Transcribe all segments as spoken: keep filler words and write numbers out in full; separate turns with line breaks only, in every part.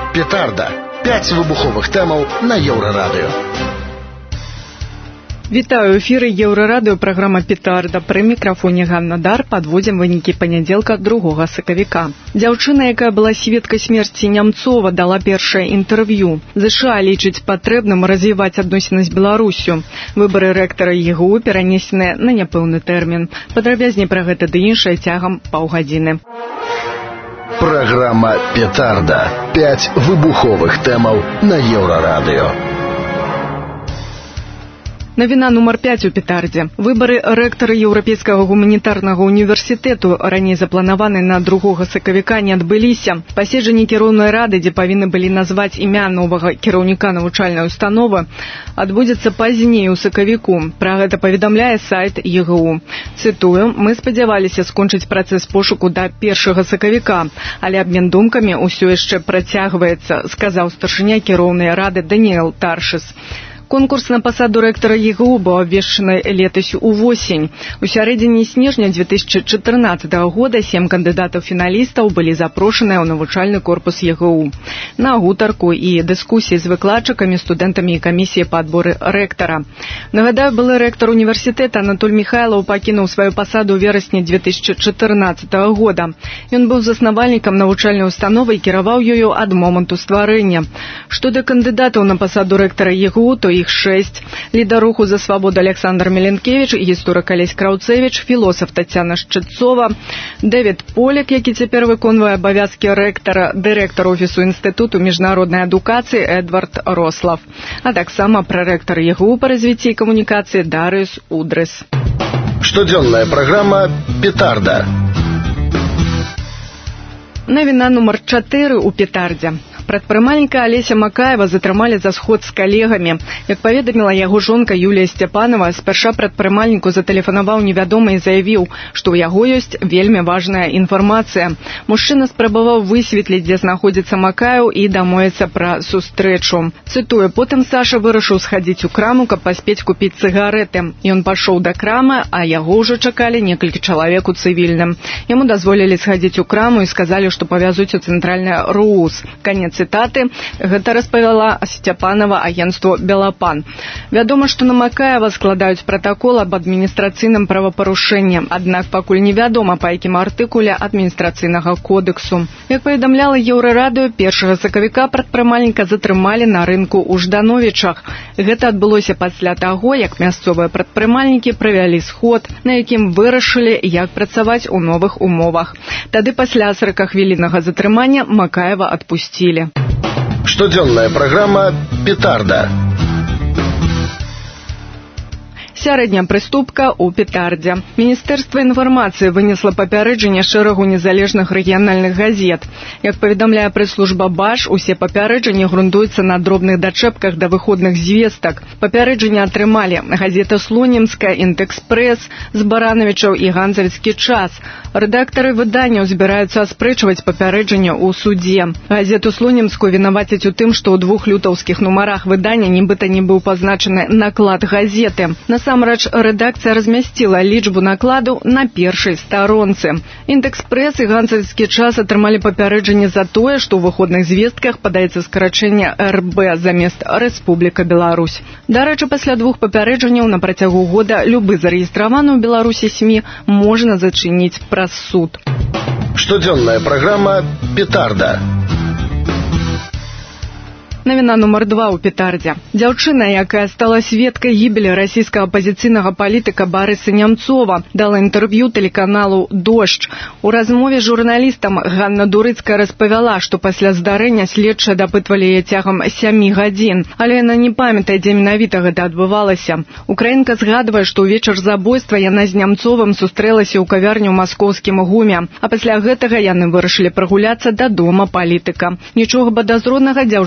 Петарда. П'ять вибухових темаў на Еўрарадыё.
Вітаю, эфіры Еўрарадыё, праграма «Петарда». Пры мікрафоне Ганна Дар падводзім вынікі панядзелка другога сакавіка. Дзяўчына, якая была сведкай смерці Нямцова, дала першае інтэрв'ю. ЗША лічыць патрэбным развіваць адносіны з Беларусю. Выбары рэктара ЕГУ перанесеныя на няпэўны тэрмін. Падрабязней пра гэта ды іншае цягам паўгадзіны.
Праграма «Петарда». П'ять выбуховых тэмаў на Еўрарадыё.
Навіна нумар пяць у Петардзе. Выбары рэктара Еўрапейскага гуманітарнага універсітэту, раней запланаваны на другога сакавіка, не адбыліся. Паседжанні кіроўнай рады, дзе павінны былі назваць імя новага кіраўніка навучальнай установы, адбудзецца пазней у сакавіку. Пра гэта паведамляе сайт ЕГУ. Цытую: «Мы спадзяваліся скончыць працэс пошуку да першага сакавіка, але абмен думкамі ўсё яшчэ працягваецца», сказаў старшыня кіроўнай рады Даніэл Таршыс. Конкурс на пасаду рэктара ЕГУ быў абвешчаны летась увосень. У сярэдзіне снежня две тысячи чатырнаццатага года сем кандыдатаў-фіналістаў былі запрошаныя ў навучальны корпус ЕГУ на гутарку і дыскусіі з выкладчыкамі, студэнтамі і камісіяй па адборы рэктара. Нагадаю, былы рэктар універсітэта Анатоль Міхайлаў пакінуў сваю пасаду ў верасні две тысячи чатырнаццатага года. Ён быў заснавальнікам навучальнай установы і кіраваў ёю ад моманту стварэння. Што да кандыдатаў на пасаду рэктара ЕГУ, то іх шэсць. Лідар руху за свабоду Александр Меленкевич, гісторык Алесь Краўцэвіч, філосаф Тацяна Шчыцова, Дэвід Поляк, які цяпер выконвае абавязкі рэктара, дырэктар офісу Інстытуту міжнароднай адукацыі Эдвард Рослав, а таксама прарэктар ЕГУ па развіцці і камунікацыі Дарыюс Удрыс.
Штодзённая праграма «Петарда».
Навіна нумар чатыры ў Петардзе. Прадпрымальніка Алеся Макаева затрымалі за сход з калегамі. Як паведаміла яго жонка Юлія Сцяпанова, спярша прадпрымальніку затэлефанаваў невядомы і заявіў, што ў яго ёсць вельмі важная інфармацыя. Мужчына спрабаваў высветліць, дзе знаходзіцца Макаеў, і дамовіцца пра сустрэчу. Цытую: «Потым Саша вырашыў схадзіць у краму, каб паспець купіць цыгарэты. Ён пашоў да крамы, а яго ўжо чакалі некалькі чалавек у цывільным. Яму дазволілі схадзіць у краму і сказалі, што павязуць у цэнтральны РУС». Канец цытаты. Гэта распавяла Сцяпанова агенцтву «Белапан». Вядома, што на Макаева складаюць пратакол аб адміністрацыйным правапарушэнні, аднак пакуль невядома, па якім артыкуле адміністрацыйнага кодексу. Як паведамляла Еўрарадыё, першага сакавіка прадпрымальніка затрымалі на рынку ў Ждановічах. Гэта адбылося пасля таго, як мясцовыя прадпрымальнікі правялі сход, на якім вырашылі, як працаваць у новых умовах. Тады пасля сорокахвіліннага затрымання Макаева адпусцілі.
Штодзённая праграма «Петарда».
Сярэдняя прыступка ў Петардзе. Міністэрства інфармацыі вынесла папярэджанне шэрагу незалежных рэгіянальных газет. Як паведамляе прэс-служба БАШ, усе папярэджанні грунтуюцца на дробных дачэпках да выходных звестак. Папярэджанне атрымалі газета «Слонімская», «Інтэкспрэс», «Збаранавічаў» і «Ганзавіцкі час». Рэдактары выданняў збіраюцца аспрэчваць папярэджанне ў судзе. Газету «Слонімскую» вінавацяць у тым, што ў двух лютаўскіх нумарах выдання нібыта не быў пазначаны наклад газеты. Насамрэч, рэдакцыя размясціла лічбу накладу на першай старонцы. «Інтэкспрэс» і «Ганзавіцкі час» атрымалі папярэджанне за тое, што ў выходных звестках падаецца скарачэнне эр бэ замест Рэспубліка Беларусь. Дарэчы, пасля двух папярэджанняў на працягу года любы зарэгістраваны ў Беларусі СМІ можна зачыніць праз суд.
Штодзённая праграма «Петарда».
Навіна нумар два ў Петардзе. Дзяўчына, якая стала сведкай гібелі расійскага апазіцыйнага палітыка Барыса Нямцова, дала інтэрв'ю тэлеканалу «Дождж». У размове з журналістам Ганна Дурыцкая распавяла, што пасля здарэння следчыя дапытвалі яе цягам сямі гадзін, але яна не памятае, дзе менавіта гэта адбывалася. Украінка згадвае, што ўвечар забойства яна з Нямцовым сустрэлася ў кавярні ў маскоўскім ГУМе, а пасля гэтага яны вырашылі прагуляцца да дома палітыка. Нічога падазронага дзяўчына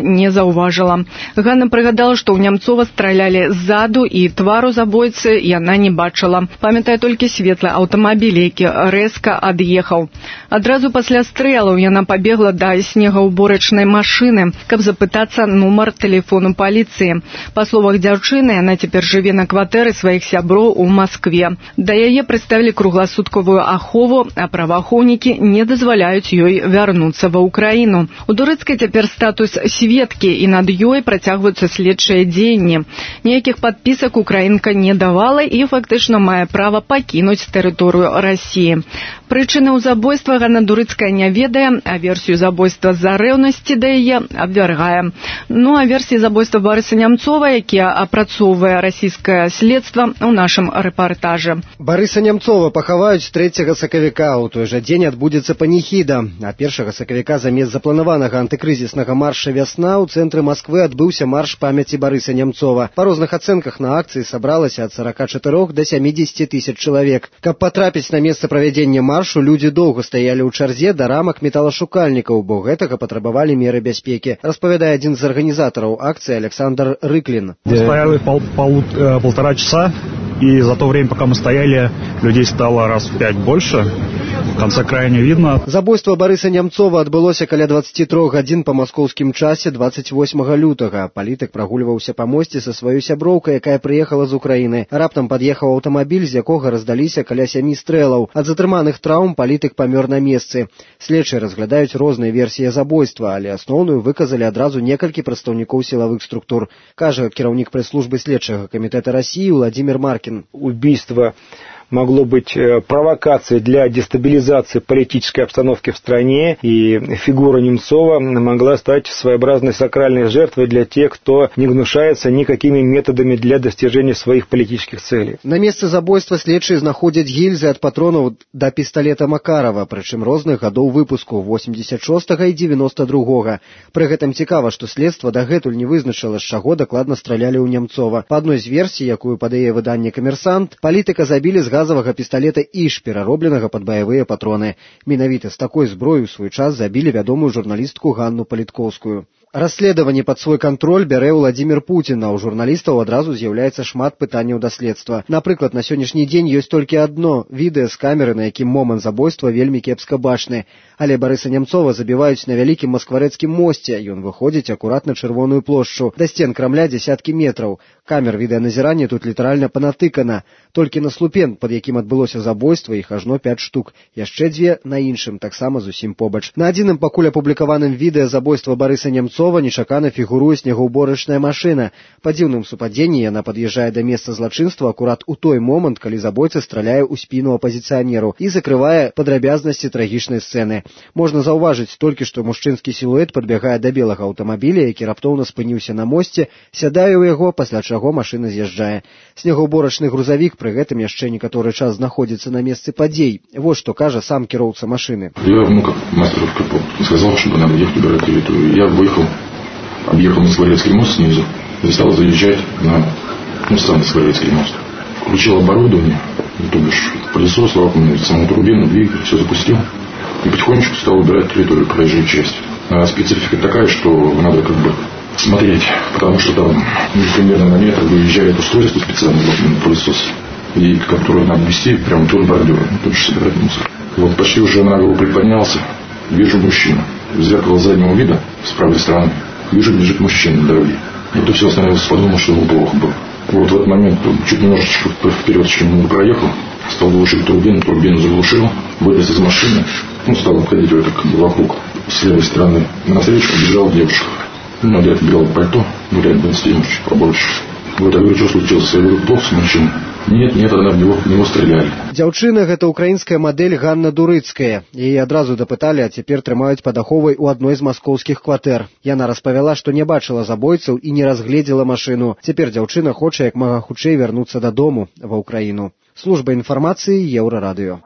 не заўважыла. Ганна прыгадала, што ў Нямцова стралялі ззаду і твару забойцы яна не бачыла. Памятае толькі светлы аўтамабіль, які рэзка ад'ехаў. Адразу пасля стрэлаў яна пабегла да снегаўборачнай машыны, каб запытацца нумар тэлефону паліцыі. Па словах дзяўчыны, яна цяпер жыве на кватэры сваіх сяброў у Маскве. Да яе прыставілі кругласуткавую ахову, а праваахоўнікі не дазваляюць ёй вярнуцца ва Ўкраіну. У Дурэцкай цяпер статус сведкі, і над ёй працягваюцца следчыя дзеянні. Ніякіх падпісак украінка не давала і фактычна мае права пакінуць тэрыторыю Расіі. Прычыны ў забойства Ганна Дурэцкая не ведае, а версію забойства з-за рэўнасці да яе абвяргае. Ну а версіі забойства Барыса Нямцова, які апрацоўвае расійскае следства, у нашым рэпартажы.
Барыса Нямцова пахаваюць трэцяга сакавіка. У той жа дзень адбудзецца паніхіда. А першага сакавіка замест запланаванага антыкрызіснага марша «Вясна» ў цэнтры Масквы адбыўся марш памяці Барыса Нямцова. Па розных ацэнках на акцыі сабралася ад сорока чатырох да сямідзесяці тысяч чалавек. Каб патрапіць на месца правядзення маршу, людзі доўга стаялі ў чарзе да рамак металашукальнікаў, бо гэтага патрабавалі меры бяспекі, распавядае адзін з арганізатараў акцыі Александр Рыклін.
Стояли пол, пол, э, полтора часа, и за то время, пока мы стояли, людей стало раз в пять больше. В конце края не видно.
Забойство Барыса Нямцова адбылося каля дваццаці трох гадзін па маскоўскім часе дваццаць восьмага лютага. Палітык прагульваўся па мосце са сваёй сяброўкай, якая прыехала з Украіны. Раптам пад'ехаў аўтамабіль, з якога раздаліся каля сямі стрэлаў. Ад затрыманых траўм палітык памёр на месцы. Следчыя разглядаюць розныя версіі забойства, але асноўную выказалі адразу некалькі прадстаўнікоў сілавых структур, кажа кіраўнік прэс-службы следчага камітэта России Владимир Маркин.
Убийство могло быть провокацией для дестабилизации политической обстановки в стране, и фигура Немцова могла стать своеобразной сакральной жертвой для тех, кто не гнушается никакими методами для достижения своих политических целей.
На месцы забойства следчыя знаходзяць гільзы ад патронаў да пісталета Макарова, прычым розных гадоў выпуску восемьдесят шостага і девяносто другога. Пры гэтым цікава, што следства дагэтуль не вызначыла, з чаго дакладна стралялі ў Немцова. Па адной з версій, якую падае выданне «Камерсант», палітыка забілі з газовага пісталета «Іш», пераробленага пад баявыя патроны. Менавіта з такой зброі ў свой час забілі вядомую журналістку Ганну Палітковскую. Расследаванне пад свой кантроль бярэ Владзімір Пуцін, а ў журналістаў адразу з'яўляецца шмат пытанняў да следства. Напрыклад, на сённяшні дзень ёсць толькі адно відэа з камеры, на якім момант забойства вельмі кепска бачны. Але Барыса Нямцова забіваюць на вялікім маскварэцкім мосце. Ён выходзіць акурат на Чырвоную плошчу. Да сцен Крамля дзясяткі метраў. Камер відэаназірання тут літаральна панатыкана. Толькі на слупен, пад якім адбылося забойства, іх ажно пяць штук. Яшчэ дзве на іншым, таксама зусім побач. На адзіным пакуль апублікаваным відэа забойства Барыса Нямцова нечакана фігуруе снегаўборачная машына. Па дзіўным супадзенні яна пад'язджае да месца злачынства акурат у той момант, калі забойца страляе ў спіну апазіцыянеру і закрывае падрабязнасці трагічнай сцэны. Можна заўважыць толькі, што мужчынскі сілуэт падбягае да белага аўтамабіля, які раптоўна спыніўся на мосце, сядае ў яго, пасля чаго машына з'язджае. Снегаўборачны грузавік пры гэтым яшчэ некаторы час знаходзіцца на месцы падзей. Вот што кажа сам кіроўца машыны.
Я, ну, как мастер сказал, чтобы надо ехать убирать территорию. Я выехал, объехал Москворецкий мост снизу и стал заезжать на, ну, сам Москворецкий мост. Включил оборудование, то бишь пылесос, лапами, саму турбину, двигатель, все запустил. И потихонечку стал убирать территорию, проезжую часть. А специфика такая, что надо как бы смотреть, потому что там, ну, примерно на метр выезжает устройство специальное, пылесос, и которое надо вести прямо вдоль бордюра, ну, тут же собирать мусор. Вот почти уже на голову приподнялся, вижу мужчину. В зеркало заднего вида, с правой стороны, вижу, лежит мужчина на дороге. Вот и все, остановился, подумал, что ему плохо было. Вот в этот момент чуть немножечко вперед, чем он проехал, стал глушить турбину, турбину заглушил, вылез из машины, ну, стал обходить его так вокруг. С левой стороны навстречу побежала девушка. Ну, одета белое пальто, ну, лет двадцати, может, чуть побольше. Вот я говорю, что случилось? Я говорю, плохо с мужчиной. Нет, нет, она в него, в него стреляли.
Дзяўчына гэта украінская мадэль Ганна Дурэцкая. Яе адразу дапыталі, а цяпер трымаюць пад аховай у адной з маскоўскіх кватэр. Яна распавяла, што не бачыла забойцаў і не разгледзела машыну. Цяпер дзяўчына хоча як мага хутчэй вярнуцца дадому, ва Ўкраіну. Служба інфармацыі Еўрарадыё.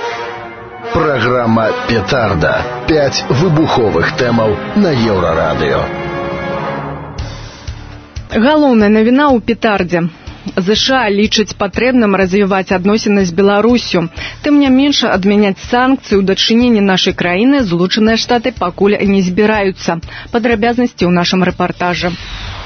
Программа «Петарда». Пять выбуховых тэмаў на Еўрарадыё.
Галоўная навіна ў «Петардзе». ЗША лічыць патрэбным развіваць адносіны з Беларусю. Тым не менш, адмяняць санкцыі ў дачыненні нашай краіны Злучаныя Штаты пакуль не збіраюцца. Падрабязнасці ў нашым рэпартажы.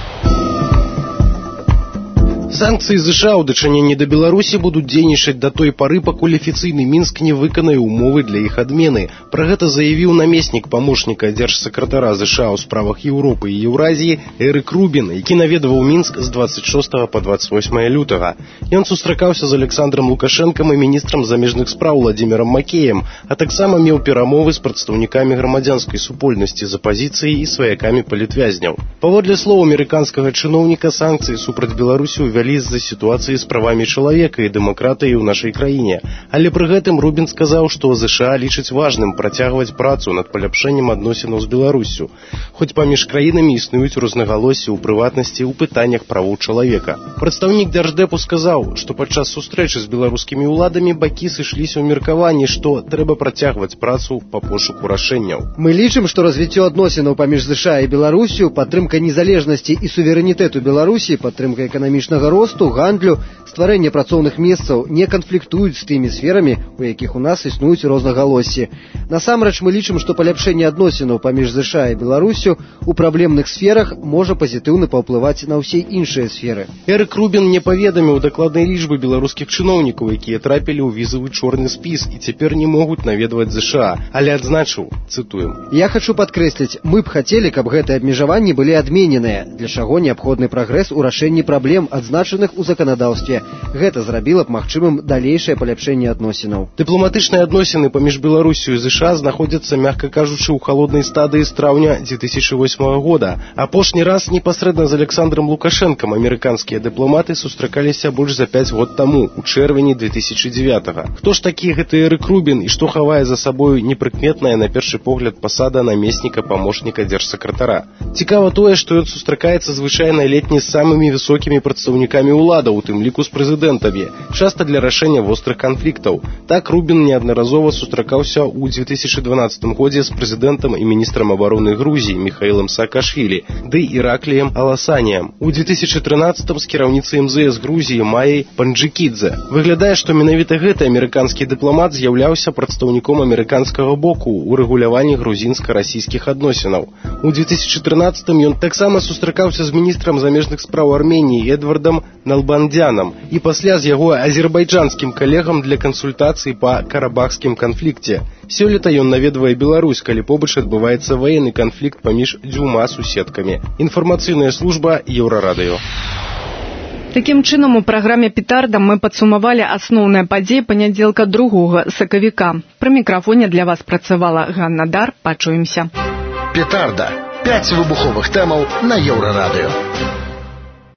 Санкции США ў дачыненні да Беларусі будуць дзейнічаць да той пары, пакуль афіцыйны Мінск не выканае умовы для іх адмены. Пра гэта заявіў намеснік памочніка дзяржсакратара США ў справах Еўропы і Еўразіі Эрык Рубін, які наведваў Мінск з двадцать шостага па двадцать восьмае лютага. Ён сустракаўся з Александром Лукашэнкам і міністрам замежных спраў Владзімірам Макеем, а таксама меў перамовы з прадстаўнікамі грамадзянскай супольнасці з апазіцыяй і сваякамі палітвязняў. Паводле слоў амерыканскага чыноўніка, санкцыі супраць Беларусі ўвялі з-за сітуацыі з правамі чалавека і дэмакратыі ў нашай краіне. Але пры гэтым Рубін сказаў, што ЗША лічыць важным працягваць працу над паляпшэннем адносінаў з Беларуссю, хоць паміж краінамі існуюць рознагалоссі ў прыватнасці ў пытаннях правоў чалавека. Прадстаўнік Дзярждэпу сказаў, што падчас сустрэчы з беларускімі ўладамі бакі сышліся ў меркаванні, што трэба працягваць працу па пошуку рашэнняў.
Мы лічым, што развіццё адносінаў паміж ЗША і Беларуссю, падтрымка незалежнасці і суверэнітэту Беларусі, падтрымка эканамічнага росту, гандлю, стварэнне працоўных месцаў не канфліктуюць з тымі сферамі, у якіх у нас існуюць рознагалоссі. Насамрэч мы лічым, што паляпшэнне адносінаў паміж ЗША і Беларуссю у праблемных сферах можа пазітыўна паўплываць на ўсе іншыя сферы.
Эрык Рубін не паведаміў дакладнай лічбы беларускіх чыноўнікаў, якія трапілі ў візавы чорны спіс і цяпер не могуць наведваць ЗША, але адзначыў, цытуем:
«Я хочу падкрэсліць, мы б хацелі, каб гэтыя абмежаванні былі адмененыя, для чаго неабходны прагрэс у рашэнні праблем, адзначаных у заканадаўстве. Гэта зрабіла б магчымым далейшае паляпшэнне адносінаў».
Дыпламатычныя адносіны паміж Беларусю і ЗША знаходзяцца, мякка кажучы, ў халоднай стадыі з траўня две тысячи восьмага года. Апошні раз непасрэдна з Александром Лукашэнкам амерыканскія дыпламаты сустракаліся больш за пяць год таму, у чэрвені две тысячи девятага. Хто ж такі гэты Эрык Рубін і што хавае за сабою непрыкметная на першы погляд пасада намесніка памочніка дзяржсакратара? Цікава тое, што ён сустракаецца звычайна летні з самымі высокімі прадстаўнікамі ўлада, у тым ліку з прэзідэнтамі, часта для рашэння вострых канфліктаў. Так Рубін неаднаразова сустракаўся ў две тысячи дванаццатым годзе з прэзідэнтам і міністрам абароны Грузіі Міхаілам Саакашвілі ды Іракліем Аласаніем. У две тысячи трынаццатым з кіраўніцай эм зэ эс Грузіі Майяй Панджікідзе. Выглядае, што менавіта гэты амерыканскі дыпламат з'яўляўся прадстаўніком амерыканскага боку ў рэгуляванні грузінска-расійскіх адносінаў. У две тысячи трынаццатым ён таксама сустракаўся з міністрам замежных спраў Арменіі Эдвардам Налбандзянам і пасля з яго азербайджанскім калегам для кансультацый па карабахскім канфлікце. Сёлета ён наведвае Беларусь, калі побач адбываецца ваенны канфлікт паміж дзвюма суседкамі. Інфармацыйная служба Еўрарадыё.
Такім чынам, у праграме «Петарда» мы падсумавалі асноўныя падзеі панядзелка другога сакавіка. Пры мікрафоне для вас працавала Ганна Дар. Пачуемся.
«Петарда». Пяць выбуховых тэмаў на Еўрарадыё.